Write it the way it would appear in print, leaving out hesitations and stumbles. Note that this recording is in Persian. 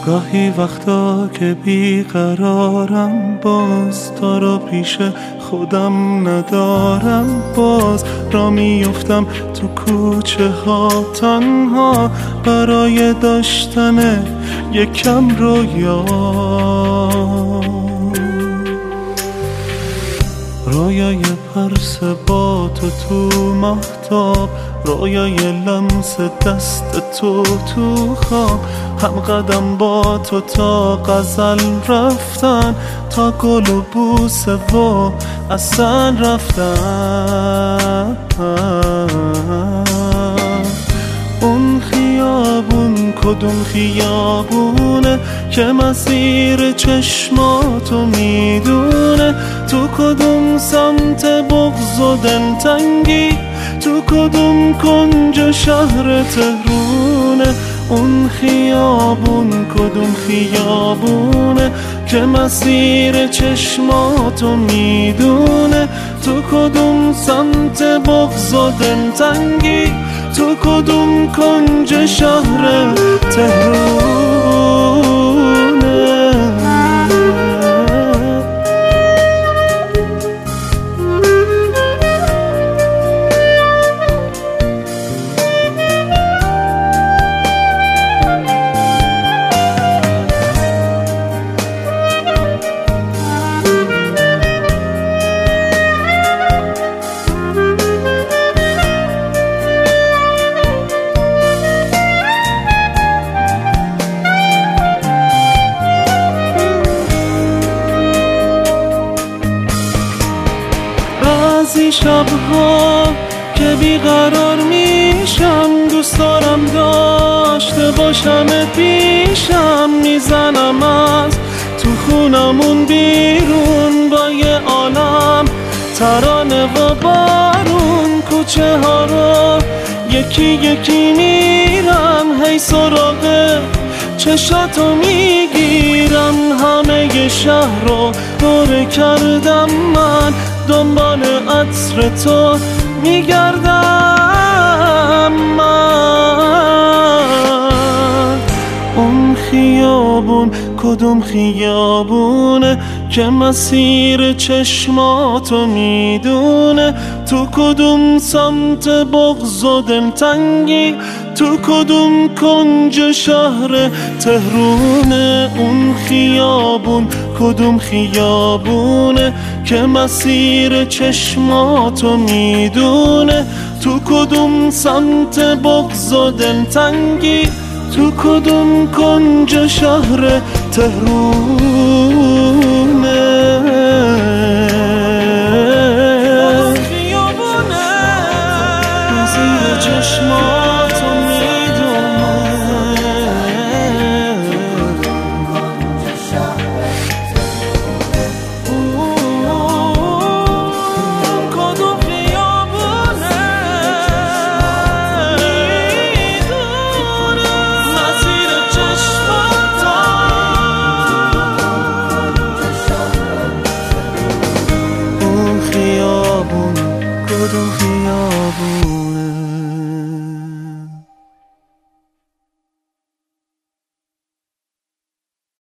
گاهی وقتا که بیقرارم، باز تو رو پیش خودم ندارم، باز را میفتم تو کوچه ها تنها برای داشتن یکم رویا. رویای پرس با تو مهتاب، رویای لمس دست تو خواب، هم قدم با تو تا غزل رفتن، تا گل و بوسه و اصل رفتن. اون خیابون کدوم خیابونه که مسیر چشماتو میدونه؟ تو کدوم سمت بغض و دلتنگی؟ تو کدوم کنج شهر تهرونه؟ اون خیابون کدوم خیابونه که مسیر چشماتو میدونه؟ تو کدوم سمت بغض و دلتنگی؟ تو کدوم کنج شهر تهرونه؟ بعضی شبها که بیقرار میشم، دوست دارم داشته باشم پیشم، میزنم از تو خونمون بیرون با یه عالم ترانه و بارون. کوچه ها رو یکی یکی میرم، هی سراغ چشاتو میگیرم، همه شهر رو دور کردم من، دنبال عطر تو میگردم من. اون خیابون کدوم خیابونه که مسیر چشماتو میدونه؟ تو کدوم سمت بغض و دلتنگی؟ تو کدوم کنج شهر تهرونه؟ اون خیابون کدوم خیابونه که مسیر چشماتو میدونه؟ تو کدوم سمت بغض و دلتنگی؟ تو کدوم کنج شهر تهرونه؟ خیابونه مسیر چشماتو کدوم خیابونه؟